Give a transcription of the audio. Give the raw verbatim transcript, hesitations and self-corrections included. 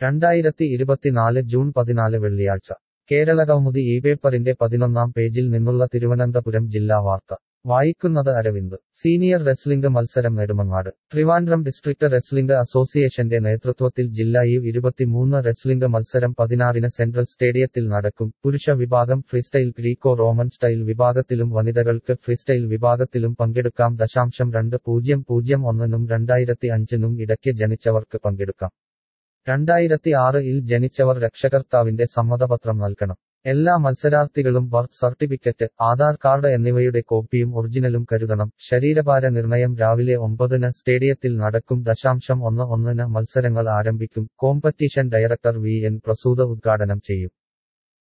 രണ്ടായിരത്തി ഇരുപത്തിനാല് ജൂൺ പതിനാല് വെള്ളിയാഴ്ച കേരളകൗമുദി ഈ പേപ്പറിന്റെ പതിനൊന്നാം പേജിൽ നിന്നുള്ള തിരുവനന്തപുരം ജില്ലാ വാർത്ത വായിക്കുന്നത് അരവിന്ദ് സീനിയർ റെസ്ലിംഗ് മത്സരം നെടുമങ്ങാട് ട്രിവാൻഡ്രം ഡിസ്ട്രിക്ട് റെസ്ലിംഗ് അസോസിയേഷന്റെ നേതൃത്വത്തിൽ ജില്ലാ യു ഇരുപത്തിമൂന്ന് റെസ്ലിംഗ് മത്സരം പതിനാറിന് സെൻട്രൽ സ്റ്റേഡിയത്തിൽ നടക്കും പുരുഷ വിഭാഗം ഫ്രീസ്റ്റൈൽ ഗ്രീക്കോ റോമൻ സ്റ്റൈൽ വിഭാഗത്തിലും വനിതകൾക്ക് ഫ്രീസ്റ്റൈൽ വിഭാഗത്തിലും പങ്കെടുക്കാം ദശാംശം രണ്ട് പൂജ്യം പൂജ്യം ഒന്നിനും രണ്ടായിരത്തി അഞ്ചിനും ഇടയ്ക്ക് ജനിച്ചവർക്ക് പങ്കെടുക്കാം രണ്ടായിരത്തി ആറിൽ ജനിച്ചവർ രക്ഷകർത്താവിന്റെ സമ്മതപത്രം നൽകണം എല്ലാ മത്സരാർത്ഥികളും ബർത്ത് സർട്ടിഫിക്കറ്റ് ആധാർ കാർഡ് എന്നിവയുടെ കോപ്പിയും ഒറിജിനലും കരുതണം ശരീരഭാര നിർണയം രാവിലെ ഒമ്പതിന് സ്റ്റേഡിയത്തിൽ നടക്കും ദശാംശം ഒന്ന് ഒന്നിന് മത്സരങ്ങൾ ആരംഭിക്കും competition director V N Prasutha ഉദ്ഘാടനം ചെയ്യും